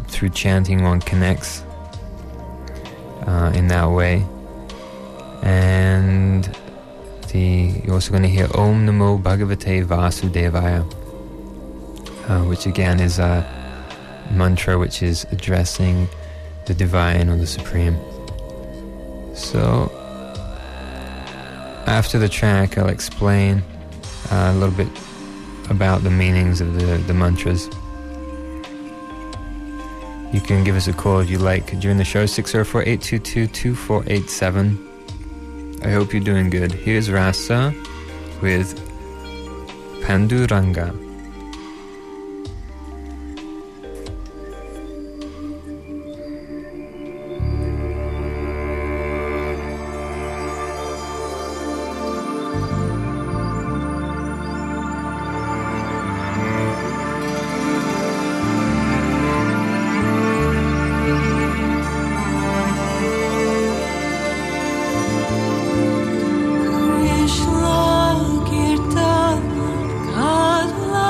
through chanting one connects in that way. And you're also going to hear Om Namo Bhagavate Vasudevaya, which again is a mantra which is addressing the divine or the supreme. So after the track, I'll explain a little bit about the meanings of the mantras. You can give us a call if you like during the show, 604-822-2487. I hope you're doing good. Here's Rasa with Panduranga. Krishna Kirtana Kadla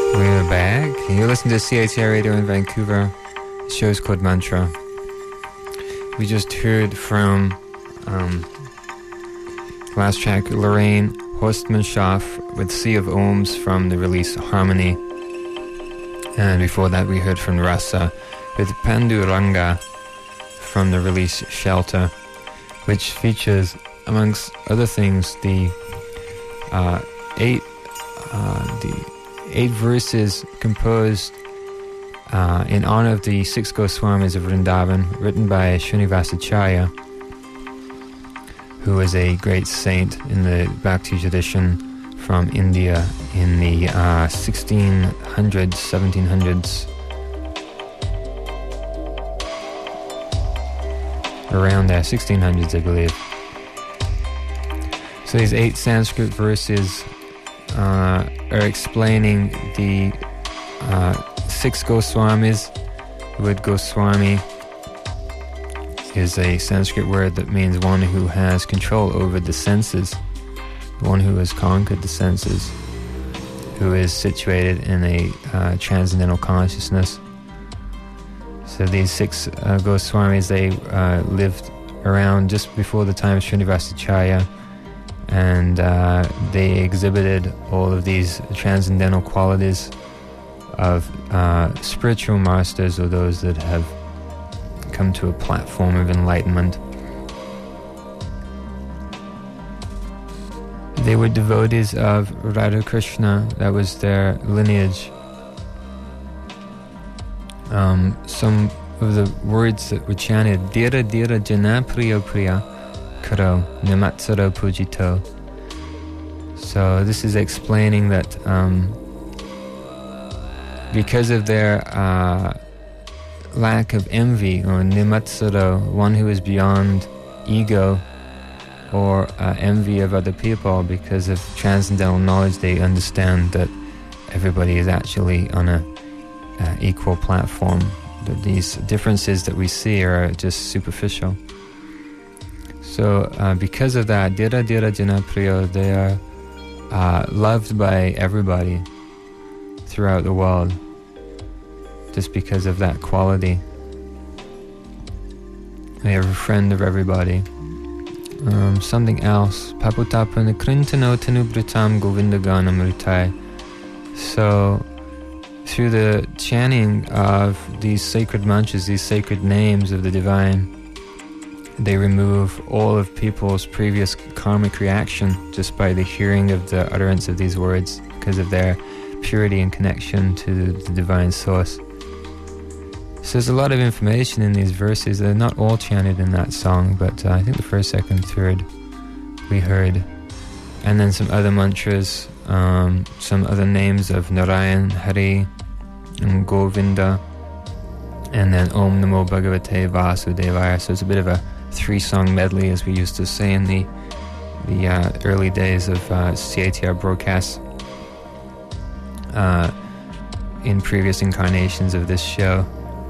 We're back. You're listening to CITR Radio in Vancouver. The show's called Mantra. We just heard from last track Lorraine Horstmannschaft with Sea of Ohms from the release Harmony. And before that we heard from Rasa with Panduranga from the release Shelter, which features, amongst other things, the eight verses composed in honor of the 6 Goswamis of Vrindavan, written by Srinivasacharya, who was a great saint in the Bhakti tradition from India in the 1600s, 1700s, around there, 1600s, I believe. So these 8 Sanskrit verses are explaining the 6 Goswamis. The word Goswami is a Sanskrit word that means one who has control over the senses, one who has conquered the senses, who is situated in a transcendental consciousness. So these 6 Goswamis, they lived around just before the time of Srinivasacharya, and they exhibited all of these transcendental qualities of spiritual masters, or those that have come to a platform of enlightenment. They were devotees of Radha Krishna. That was their lineage. Some of the words that were chanted: Dira Dira Jana Priya Priya Karo Nimatsara Pujito. So this is explaining that because of their lack of envy, or Nimatsara, one who is beyond ego or envy of other people, because of transcendental knowledge, they understand that everybody is actually on a equal platform, that these differences that we see are just superficial. So because of that, Dira Dira Jana Priya, they are loved by everybody throughout the world, just because of that quality. They are a friend of everybody. Something else. Paputapana Krintano Tanubritam Govindaganam Ritai. So through the chanting of these sacred mantras, these sacred names of the divine, they remove all of people's previous karmic reaction just by the hearing of the utterance of these words, because of their purity and connection to the divine source. So there's a lot of information in these verses. They're not all chanted in that song, but I think the first, second, third we heard. And then some other mantras, some other names of Narayan, Hari, and Govinda, and then Om Namo Bhagavate Vasudevaya. So it's a bit of a 3-song medley, as we used to say in the early days of CITR broadcasts in previous incarnations of this show.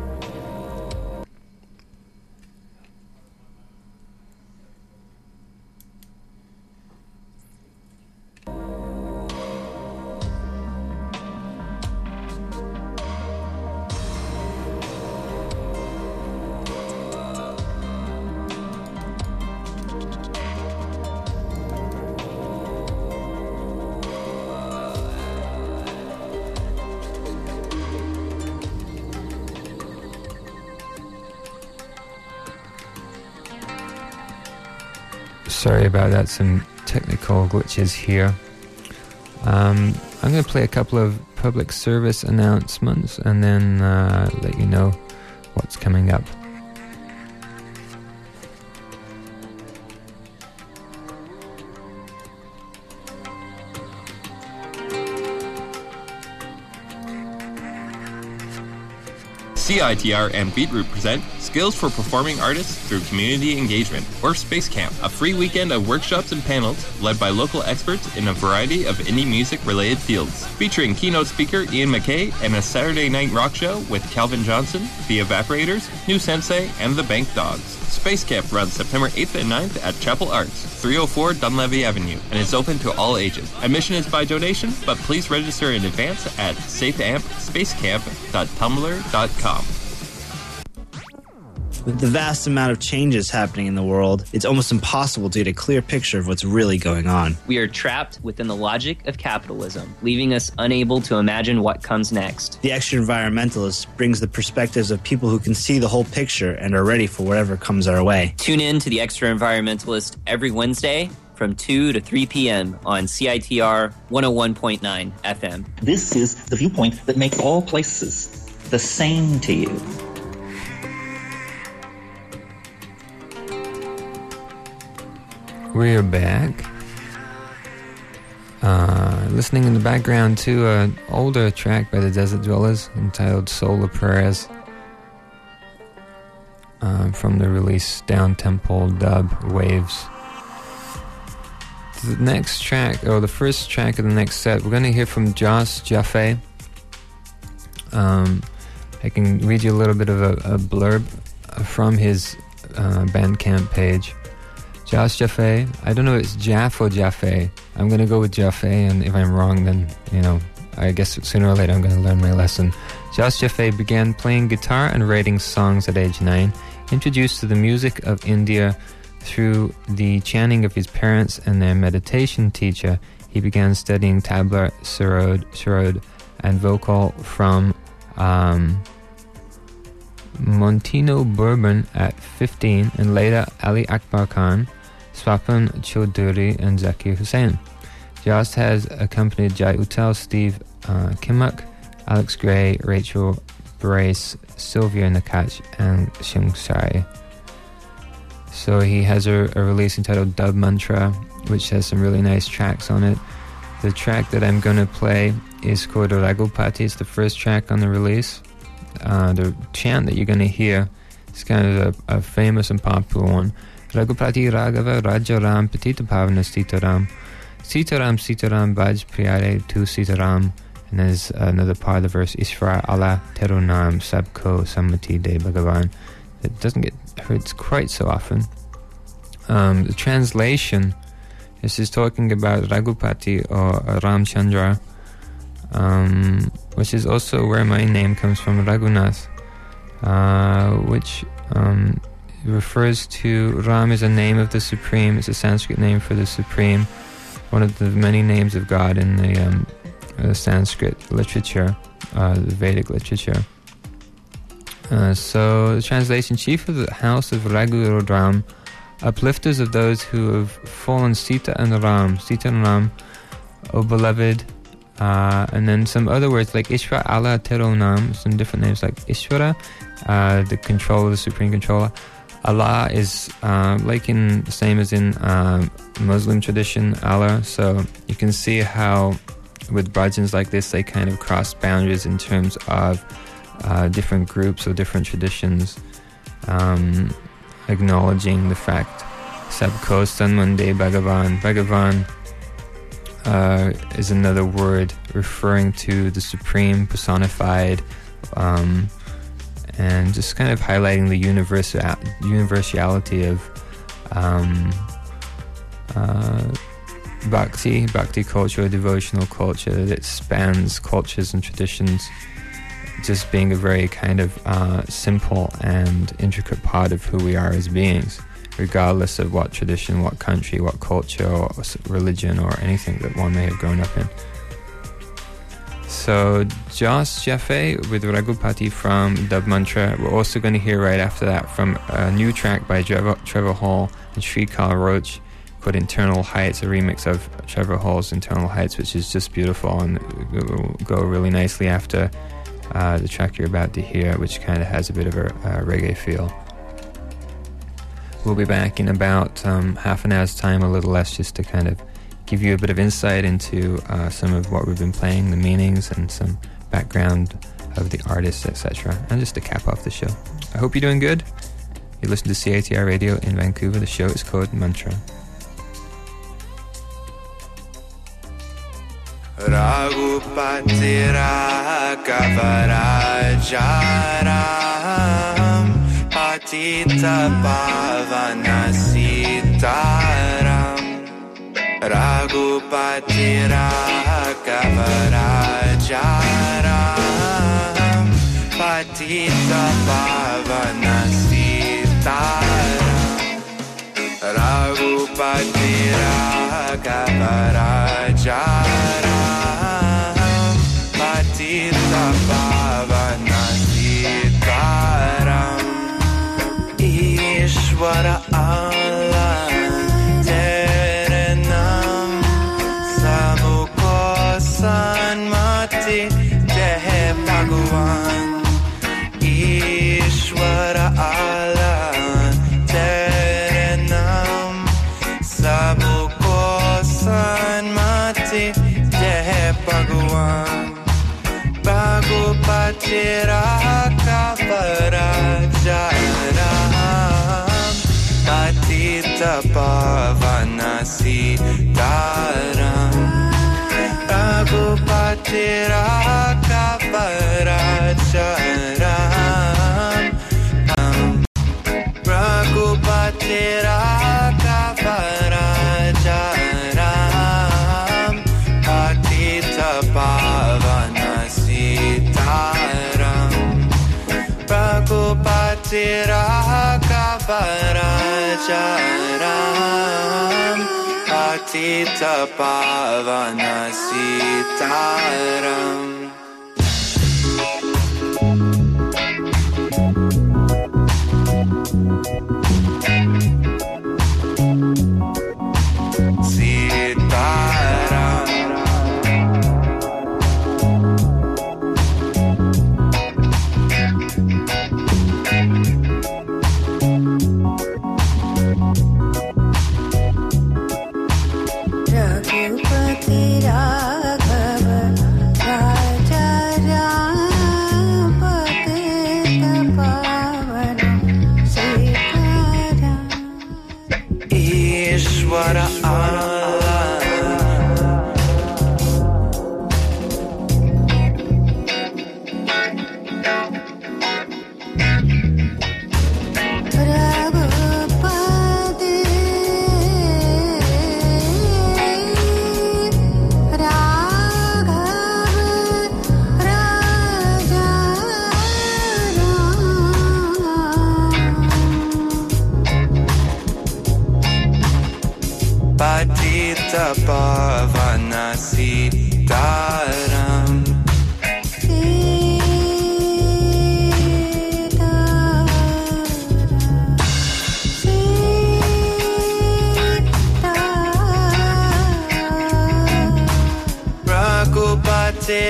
Sorry about that, some technical glitches here. I'm going to play a couple of public service announcements and then let you know what's coming up. CITR and Beatroot present Skills for Performing Artists Through Community Engagement, or Space Camp, a free weekend of workshops and panels led by local experts in a variety of indie music-related fields, featuring keynote speaker Ian McKay and a Saturday night rock show with Calvin Johnson, The Evaporators, New Sensei, and the Bank Dogs. Space Camp runs September 8th and 9th at Chapel Arts, 304 Dunleavy Avenue, and is open to all ages. Admission is by donation, but please register in advance at safeampspacecamp.tumblr.com. With the vast amount of changes happening in the world, it's almost impossible to get a clear picture of what's really going on. We are trapped within the logic of capitalism, leaving us unable to imagine what comes next. The Extra Environmentalist brings the perspectives of people who can see the whole picture and are ready for whatever comes our way. Tune in to the Extra Environmentalist every Wednesday from 2 to 3 p.m. on CITR 101.9 FM. This is the viewpoint that makes all places the same to you. We're back. Listening in the background to an older track by the Desert Dwellers entitled Solar Prayers from the release Down Temple Dub Waves. The next track, or the first track of the next set, we're going to hear from Josh Jaffe. I can read you a little bit of a blurb from his Bandcamp page. Josh Jaffe, I don't know if it's Jaff or Jaffe. I'm going to go with Jaffe, and if I'm wrong, then, I guess sooner or later I'm going to learn my lesson. Josh Jaffe began playing guitar and writing songs at age 9, introduced to the music of India through the chanting of his parents and their meditation teacher. He began studying tabla, sarod, and vocal from Montino Bourbon at 15, and later Ali Akbar Khan, Swapan Chaudhuri, and Zakir Hussain. Jost has accompanied Jai Uttal, Steve Kimmock, Alex Gray, Rachel Brace, Sylvia Nakach, and Shung Sai. So he has a release entitled Dub Mantra, which has some really nice tracks on it. The track that I'm going to play is called Raghupati. It's the first track on the release. The chant that you're going to hear is kind of a famous and popular one. Raghupati Raghava Raja Ram Patita Pavana Sitaram Sitaram Sitaram Baj Priyare Tu Sitaram. And there's another part of the verse, Ishvara Allah Terunam Sabko Sammati De Bhagavan. It doesn't get heard quite so often. The translation, this is talking about Raghupati or Ramchandra, which is also where my name comes from, Raghunath, which refers to Ram is a name of the Supreme. It's a Sanskrit name for the Supreme, one of the many names of God in the Sanskrit literature, the Vedic literature. So the translation, chief of the house of Raghu Ram, uplifters of those who have fallen, Sita and Ram, O beloved. And then some other words like Ishvara Allah Teronam, some different names like Ishvara, the controller, the supreme controller. Allah is the same as in Muslim tradition, Allah. So you can see how with bhajans like this, they kind of cross boundaries in terms of different groups or different traditions, acknowledging the fact Sabko Sanmande Bhagavan. Bhagavan is another word referring to the Supreme personified, and just kind of highlighting the universality of bhakti culture, devotional culture, that it spans cultures and traditions, just being a very kind of simple and intricate part of who we are as beings, regardless of what tradition, what country, what culture, or religion, or anything that one may have grown up in. So, Josh Jaffe with Raghupati from Dub Mantra. We're also going to hear right after that from a new track by Trevor Hall and Shrikal Roach called Internal Heights, a remix of Trevor Hall's Internal Heights, which is just beautiful and will go really nicely after the track you're about to hear, which kind of has a bit of a reggae feel. We'll be back in about half an hour's time, a little less, just to kind of give you a bit of insight into some of what we've been playing, the meanings, and some background of the artists, etc., and just to cap off the show. I hope you're doing good. You listen to CITR Radio in Vancouver. The show is called Mantra. Raghupati Raghava Raja Ram Pati Patita Pavana Sitaram Raghupati Raghavarajaram Patita Pavana Sitaram Raghupati Raghavarajaram Patita Pavana Sitaram Ishvara Allah Terenam Samuko Sanmati Tehe Bhagavan Ishvara Allah Terenam Samuko Sanmati Tehe Bhagavan Bhagupati Raghavarajaram Patita Pavana Sitaram Raghupati Raghavarajaram Raghupati Raghavarajaram Patita Pavana Sitaram Raghupati Raghavarajaram Patita Pavana Sitaram Patita Pavana Sitaram Raghupati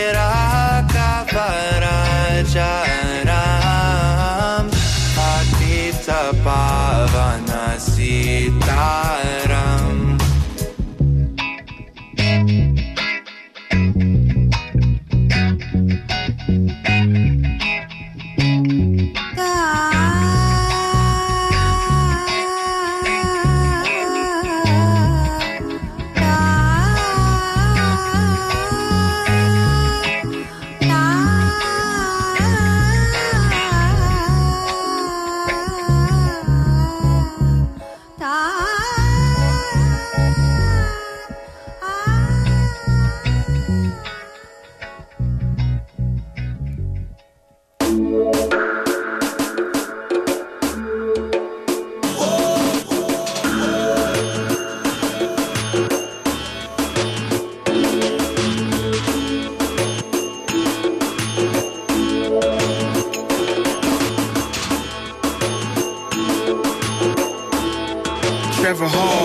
Raghavarajaram Patita Pavana Sitaram Trevor Hall,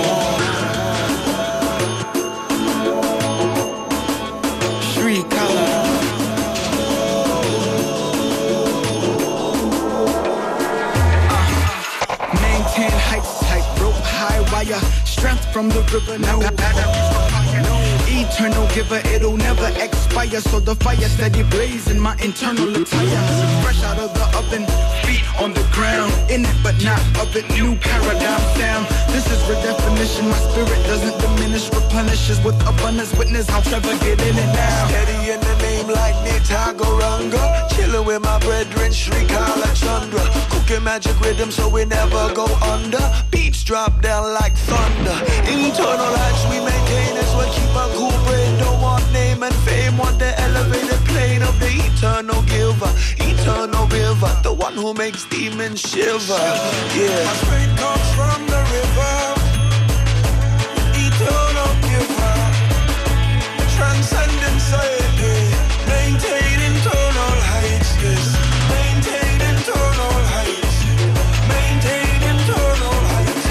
Sri Kala, maintain heights, tight rope, high wire, strength from the river, now eternal giver, it'll never expire, so the fire steady blazing, my internal attire, fresh out of the oven, feet on the ground, in it but not of it, new paradigm sound, this is redefinition, my spirit doesn't diminish, replenishes with abundance, witness how Trevor get in it now. Steady in the name like Nitagoranga, chillin' with my brethren, Sri Kala Chandra, cooking DJ magic rhythm so we never go under. Beats drop down like thunder. Internal heights we maintain as we keep our cool brain. Don't want name and fame, want the elevated plane of the eternal giver, eternal river, the one who makes demons shiver. Yeah, my strength comes from the river, eternal giver, transcendence, maintain internal heights, yes, maintain internal heights, maintain internal heights.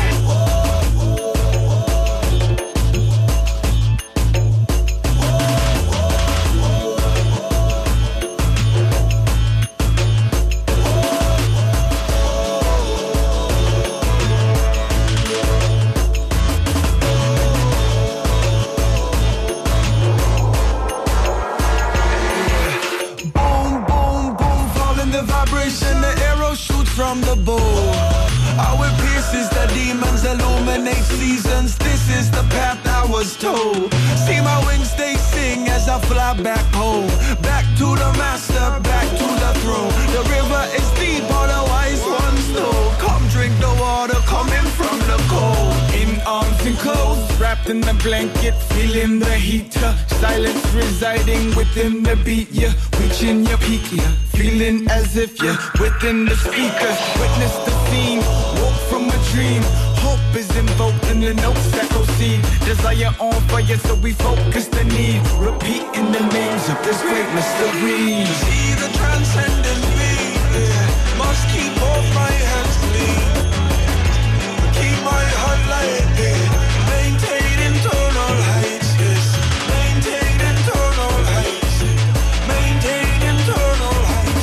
From the bow, our pierces the demons, illuminate seasons. This is the path I was told. See my wings, they sing as I fly back home. Back to the master, back to the throne. The river is deep, all the wise ones know. Come drink the water coming from the cold. In arms and clothes, wrapped in the blanket, feeling the heat. Silence residing within the beat, yeah. Reaching your peak, yeah. Feeling as if you're within the speakers. Witness the scene, woke from a dream. Hope is invoked in the notes echo seed. Desire on fire, so we focus the need. Repeating the names of this great mystery. See the transcendent me, yeah. Must keep both my hands clean. Keep my heart light, yeah. Maintain internal heights, yes. Maintain internal heights. Maintain internal heights.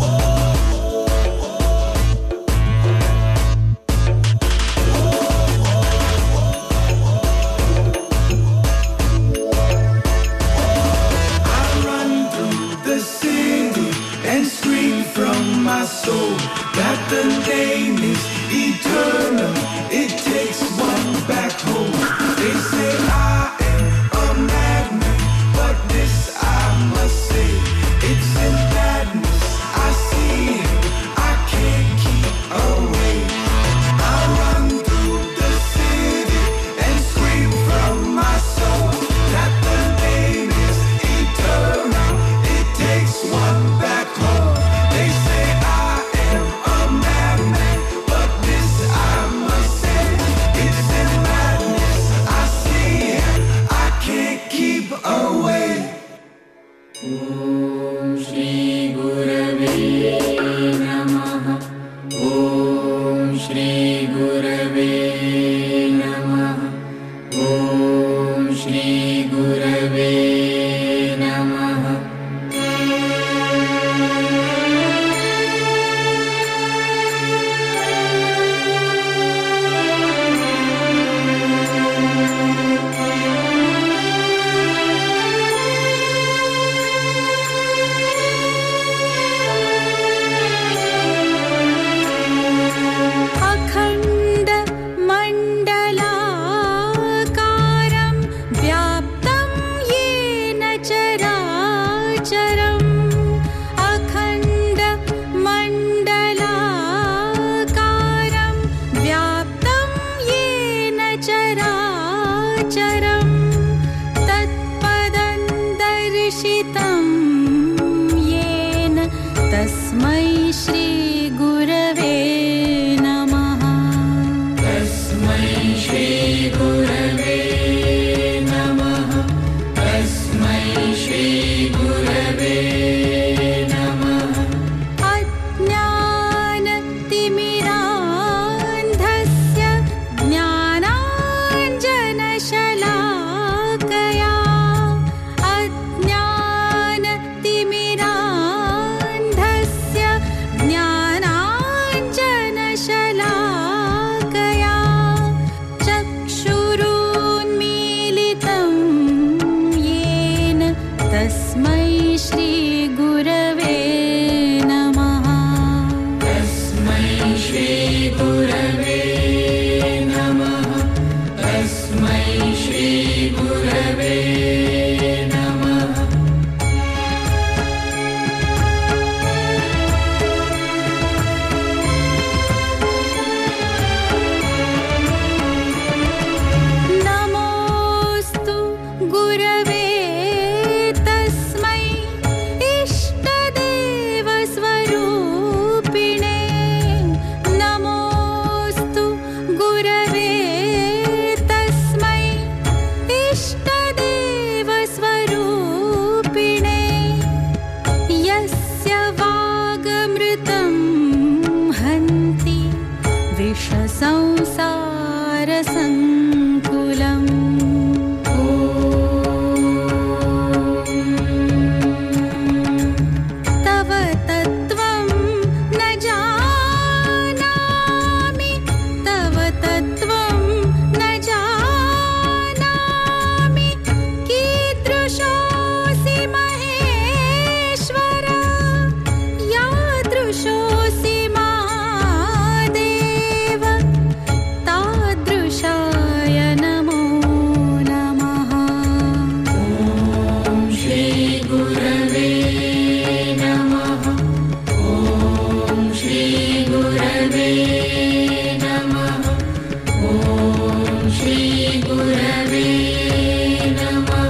My soul, that the name is eternal. It takes one back home. They say I am a madman, but this I must say, it's in madness. I see him, I can't keep away. I run through the city and scream from my soul that the name is eternal. It takes one back home. They say I am a madman, but this I must say, it's in madness. I see it, I can't keep away. Om Shri Gurave Namaha. Om Shri Gurave Namaha. Om Shri Gurave Namaha. ज्ञान संसारसङ्कुलम् तव तत्त्वं न जानामि तव तत्त्वं न जानामि कीदृशोऽसि महेश्वर यादृशोऽसि महादेव तादृशाय नमो नमः ॐ श्रीगुरवे नमः ॐ श्रीगुरवे नमः ॐ श्रीगुरवे नमः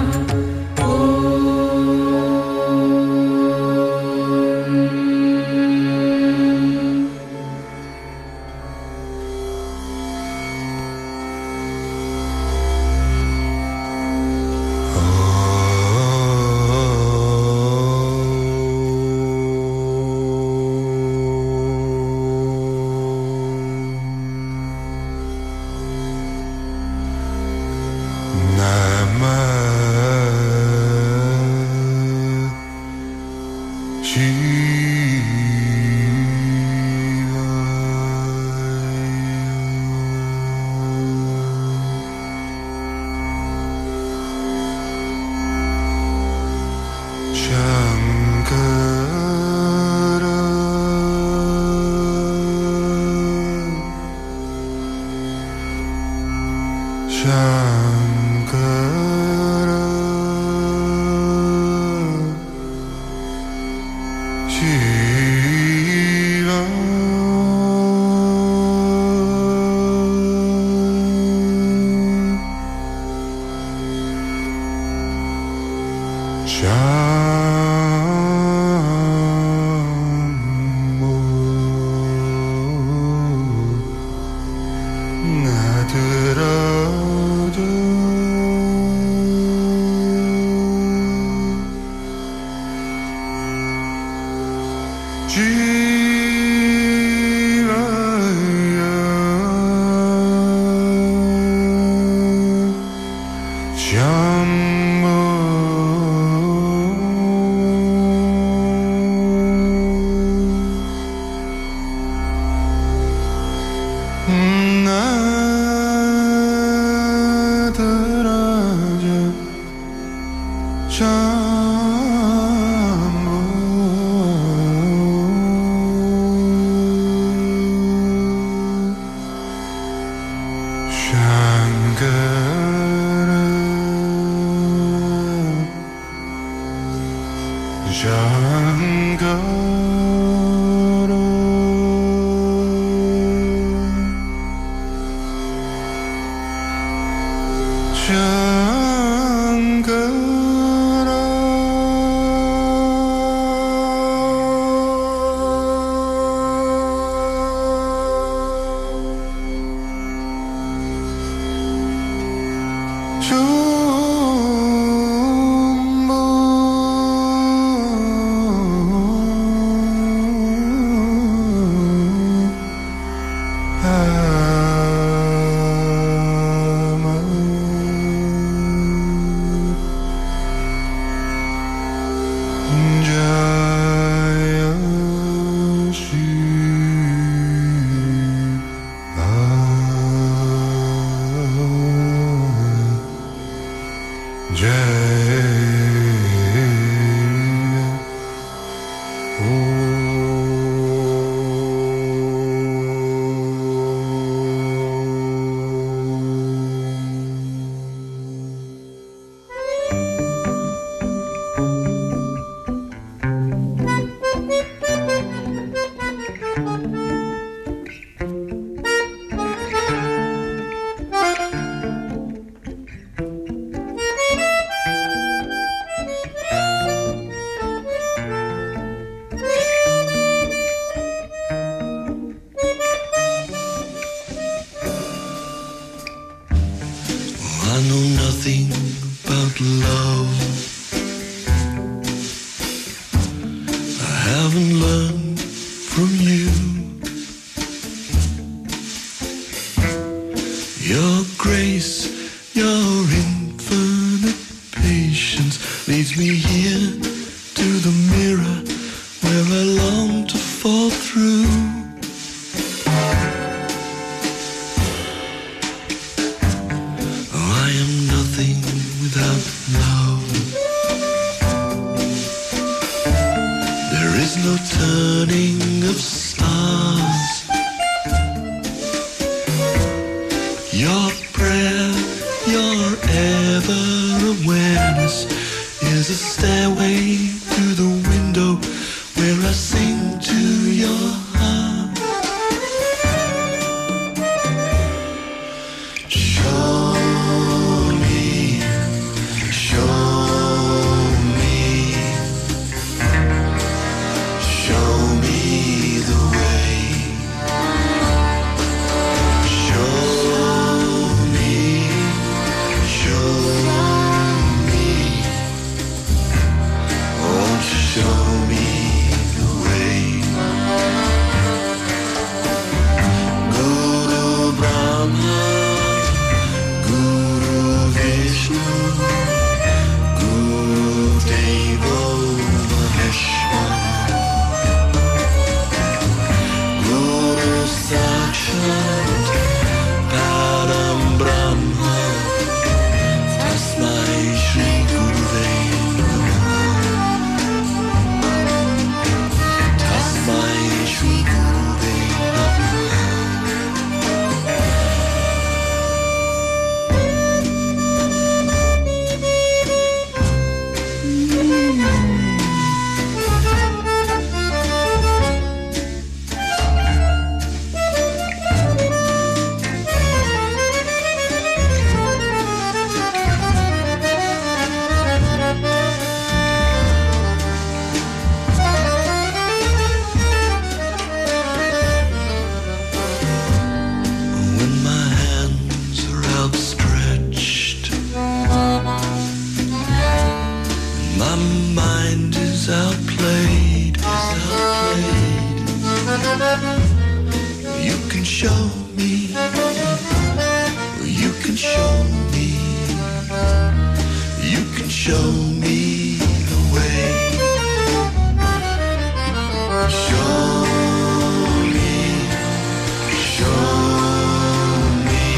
turning of stars. Your prayer, your ever-awareness is a stairway through the window where I sing to your heart. Show me, show me, show me the way. Show me, show me, won't you show me the way? Guru Brahma, Guru Vishnu, Guru Devo Maheshwara, Guru Sakshat Param Brahma, Tasmai Shri Guruve Namaha, Tasmai Shri Guruve Namaha. When my hands are outstretched, my mind is outplayed, You can show me, you can show me, you can show me the way. Show me, show me,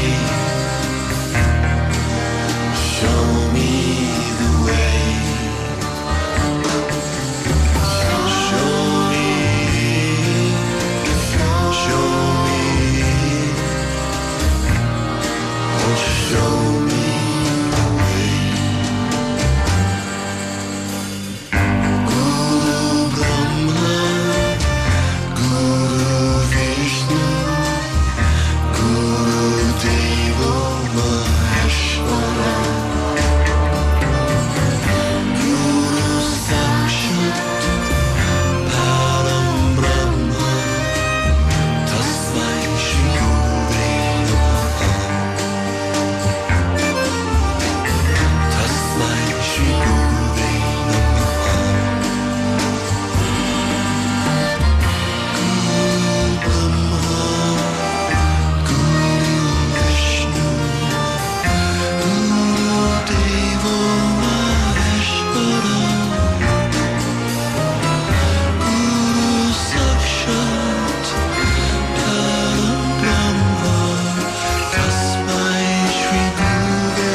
show me the way. Show me, show me, won't you show me the way? Guru Brahma, Guru Vishnu, Guru Devo Maheshwara, Guru Sakshat Param Brahma, Tasmai Shri Guruve Namaha, Tasmai Shri Guruve Namaha. Guru Brahma, Guru Vishnu, Guru Devo Maheshwara, Guru Sakshat Param Brahma, Tasmai Shri Guruve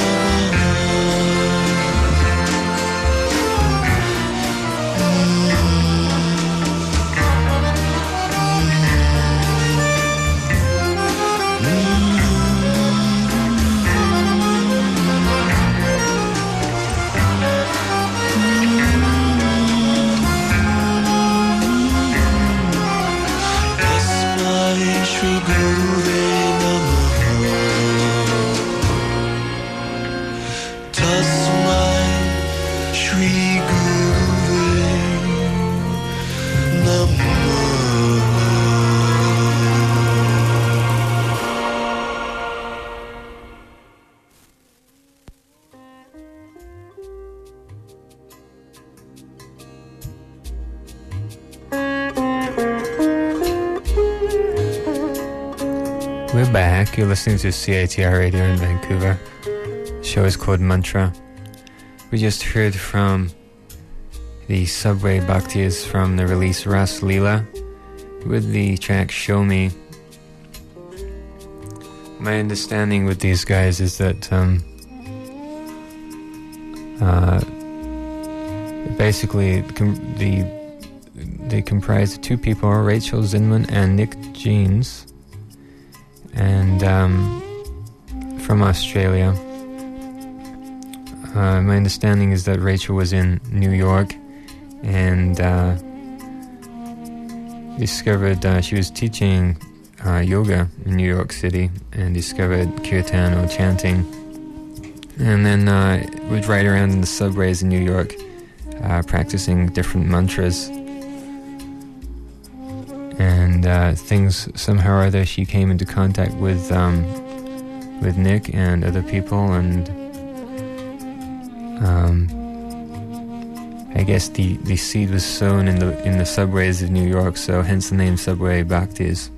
Tasmai Shri Guruve Namaha, Tasmai Shri Guruve Namaha. We're back. You're listening to CITR Radio in Vancouver. The show is called Mantra. We just heard from the Subway Bhaktis from the release Ras Leela with the track Show Me. My understanding with these guys is that basically they comprise of two people, Rachel Zinman and Nick Jeans, and from Australia. My understanding is that Rachel was in New York and discovered she was teaching yoga in New York City and discovered kirtan or chanting, and then would ride around in the subways in New York practicing different mantras, and things somehow or other she came into contact with Nick and other people, and I guess the seed was sown in the subways of New York, so hence the name Subway Bhaktis.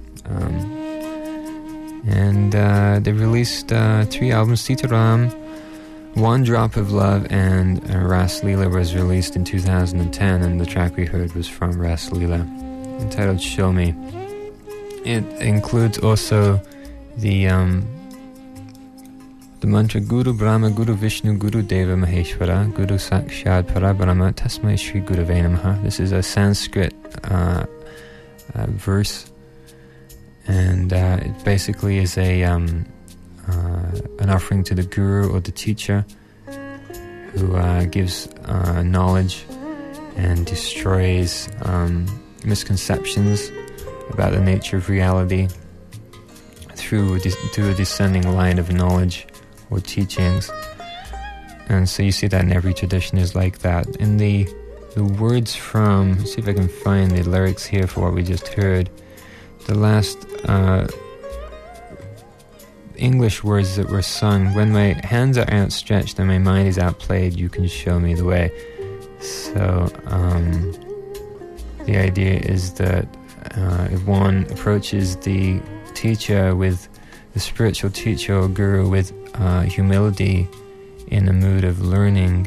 And they released 3 albums. Sitaram, One Drop of Love, and Ras Leela was released in 2010, and the track we heard was from Ras Leela, entitled Show Me. It includes also the mantra Guru Brahma, Guru Vishnu, Guru Deva Maheshwara, Guru Sakshad Parabrahma, Tasmai Shri Gurave Namaha. This is a Sanskrit verse, and it basically is an offering to the guru or the teacher who gives knowledge and destroys misconceptions about the nature of reality through a descending line of knowledge or teachings. And so you see that in every tradition is like that. In the words from, let's see if I can find the lyrics here for what we just heard. The last English words that were sung: when my hands are outstretched and my mind is outplayed, you can show me the way. So the idea is that if one approaches the teacher, with the spiritual teacher or guru, with humility, in a mood of learning,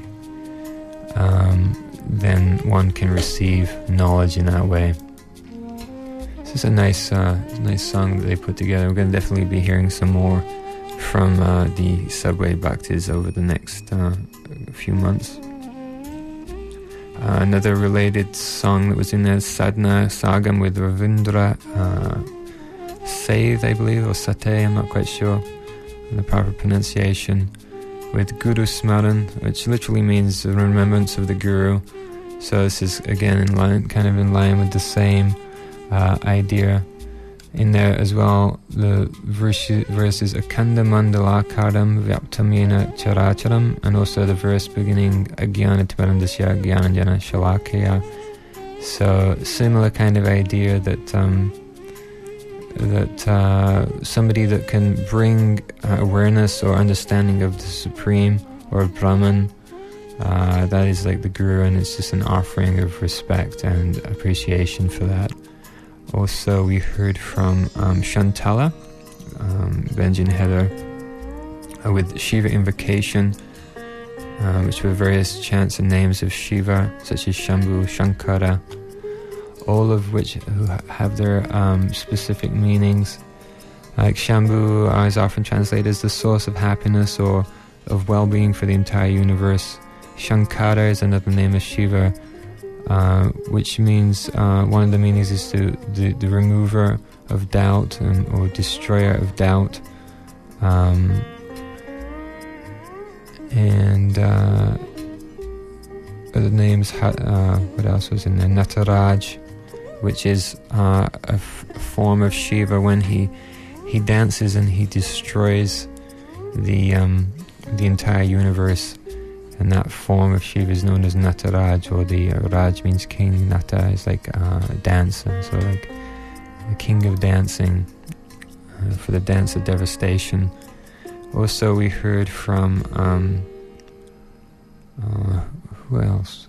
then one can receive knowledge in that way. This is a nice song that they put together. We're going to definitely be hearing some more from the Subway Bhaktis over the next few months. Another related song that was in there, Sadhana Sagam with Ravindra Save, I believe, or Sate, I'm not quite sure on the proper pronunciation, with Guru Smaran, which literally means the remembrance of the Guru. So this is again in line with the same idea. In there as well, the verses Akanda Mandalakaram Vyaptamena Characharam, and also the verse beginning Agyana Tvarandasya Gyananjana Shalakaya. So similar kind of idea that somebody that can bring awareness or understanding of the Supreme or of Brahman, that is like the Guru, and it's just an offering of respect and appreciation for that. Also, we heard from Shantala, Benji and Heather, with Shiva Invocation, which were various chants and names of Shiva, such as Shambhu, Shankara, all of which have their specific meanings. Like Shambhu is often translated as the source of happiness or of well-being for the entire universe. Shankara is another name of Shiva, which means one of the meanings is the remover of doubt or destroyer of doubt. And other names, what else was in there? Nataraj, which is a form of Shiva when he dances and he destroys the entire universe. And that form of Shiva is known as Nataraj, or the Raj means king. Nata is like dance, so like the king of dancing, for the dance of devastation. Also, we heard from who else?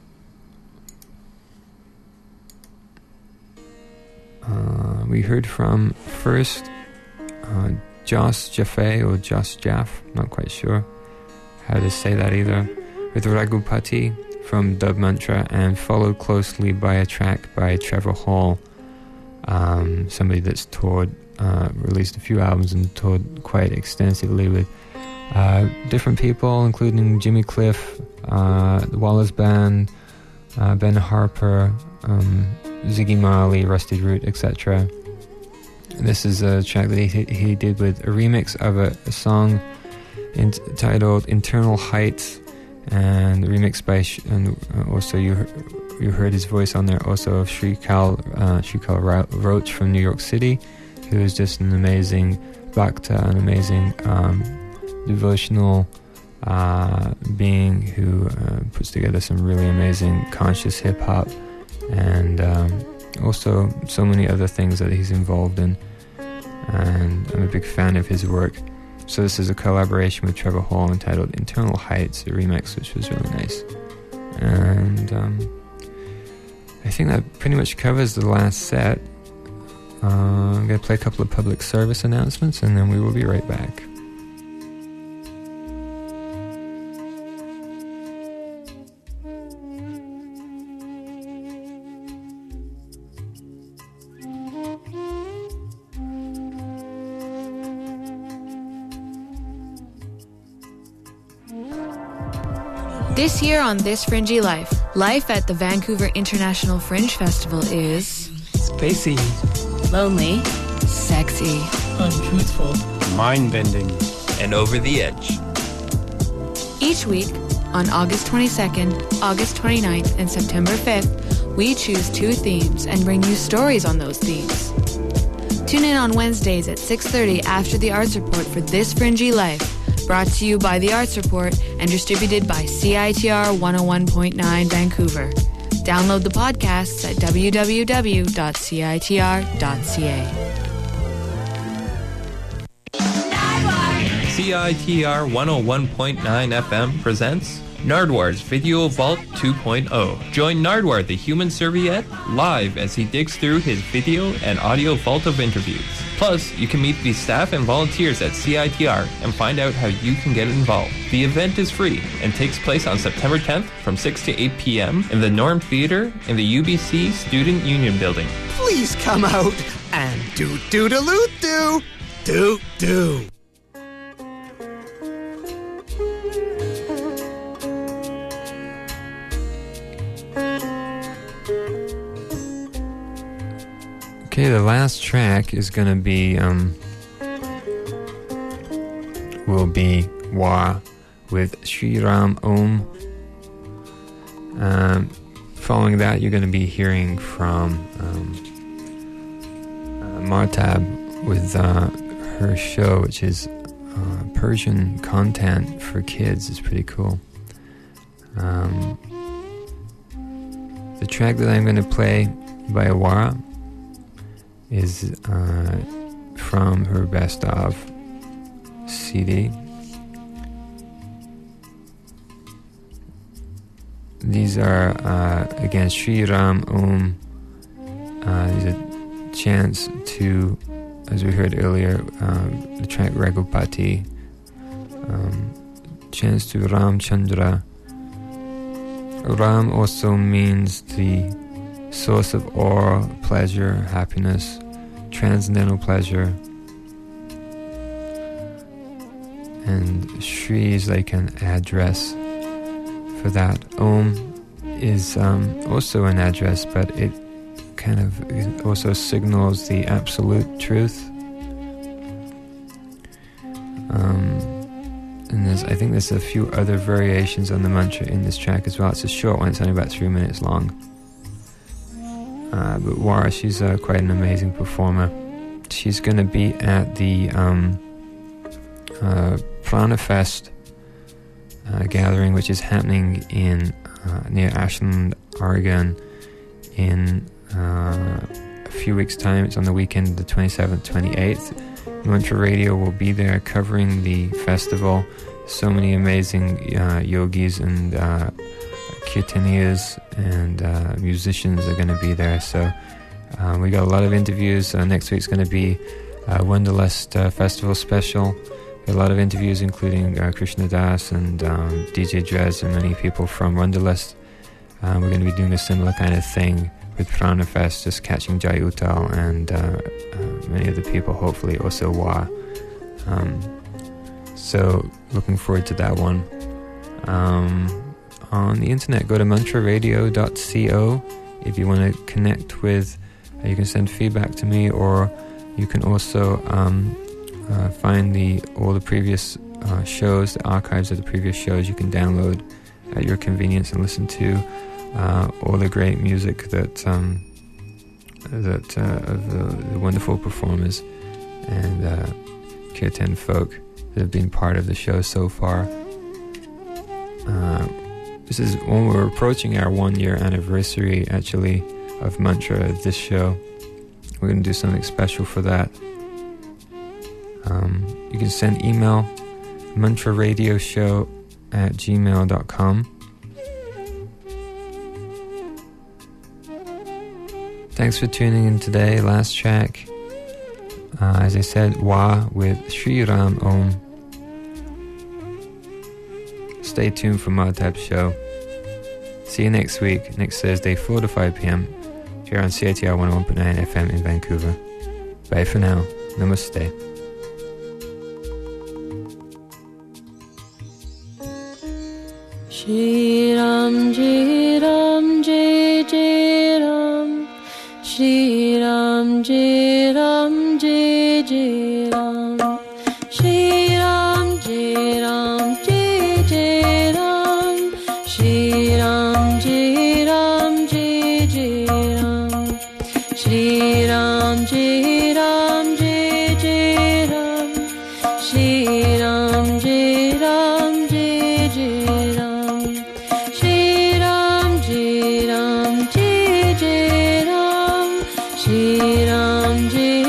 We heard from first Jos Jaffe or Jos Jaff, not quite sure how to say that either, with Raghupati from Dub Mantra, and followed closely by a track by Trevor Hall, somebody that's toured, released a few albums and toured quite extensively with different people, including Jimmy Cliff, the Wallace Band, Ben Harper, Ziggy Marley, Rusted Root, etc. This is a track that he did with a remix of a song entitled Internal Heights, and remixed by and also you heard his voice on there also of Shrikal Roach from New York City, who is just an amazing bhakta, an amazing devotional being who puts together some really amazing conscious hip-hop, and also so many other things that he's involved in, and I'm a big fan of his work. So this is a collaboration with Trevor Hall entitled Internal Heights, a remix which was really nice. And I think that pretty much covers the last set. I'm going to play a couple of public service announcements and then we will be right back. This year on This Fringy Life, life at the Vancouver International Fringe Festival is... spacey, lonely, sexy, untruthful, mind-bending, and over the edge. Each week, on August 22nd, August 29th, and September 5th, we choose 2 themes and bring you stories on those themes. Tune in on Wednesdays at 6:30 after the Arts Report for This Fringy Life, brought to you by the Arts Report and distributed by CITR 101.9 Vancouver. Download the podcasts at www.citr.ca. CITR 101.9 FM presents Nardwar's Video Vault 2.0. Join Nardwar, the human serviette, live as he digs through his video and audio vault of interviews. Plus, you can meet the staff and volunteers at CITR and find out how you can get involved. The event is free and takes place on September 10th from 6 to 8 p.m. in the Norm Theatre in the UBC Student Union Building. Please come out and do-do-do-do-do. Do-do. Okay, the last track is going to be, will be Wah with Sri Ram Om. Following that, you're going to be hearing from Martab with her show, which is Persian content for kids. It's pretty cool. The track that I'm going to play by Awara is from her Best Of CD. These are, again, Sri Ram Om. These are chants to, as we heard earlier, the track Raghupati. Chants to Ram Chandra. Ram also means the source of all pleasure, happiness, transcendental pleasure. And Shri is like an address for that. Om is also an address, but it kind of also signals the absolute truth. And I think there's a few other variations on the mantra in this track as well. It's a short one, it's only about 3 minutes long. But Wara, she's quite an amazing performer. She's going to be at the Pranafest gathering, which is happening in near Ashland, Oregon, in a few weeks' time. It's on the weekend of the 27th, 28th. Mantra Radio will be there covering the festival. So many amazing yogis and kirtaniyas and musicians are going to be there. So we got a lot of interviews. Next week's going to be Wonderlust Festival special. A lot of interviews, including Krishna Das and DJ Drez and many people from Wonderlust. We're going to be doing a similar kind of thing with Pranafest, just catching Jai Uttal and many of the people, hopefully also Wa. So looking forward to that one. On the internet, go to mantraradio.co. if you want to connect with, you can send feedback to me, or you can also find all the previous shows, the archives of the previous shows. You can download at your convenience and listen to all the great music that of the wonderful performers and Kirtan folk that have been part of the show so far. This is when we're approaching our 1-year anniversary, actually, of Mantra, of this show. We're going to do something special for that. You can send email, mantraradioshow@gmail.com. Thanks for tuning in today. Last track, as I said, Wa with Sri Ram Om. Stay tuned for Madhab's show. See you next week, next Thursday, 4 to 5 p.m. here on CITR 101.9 FM in Vancouver. Bye for now. Namaste. Shri Ram Jai Ram Jai Jai Ram, Shri Ram Jai Ram Jai Jai Ram, Shri Ram Jai Ram Jai Jai Ram, Shri Ram Jai Ram Jai Jai Ram, Shri Ram Jai Ram Jai Jai Ram, Shri Ram Jai Ram Jai Jai Ram, Shri Ram Jai Ram Jai Jai Ram, Shri Ram Jai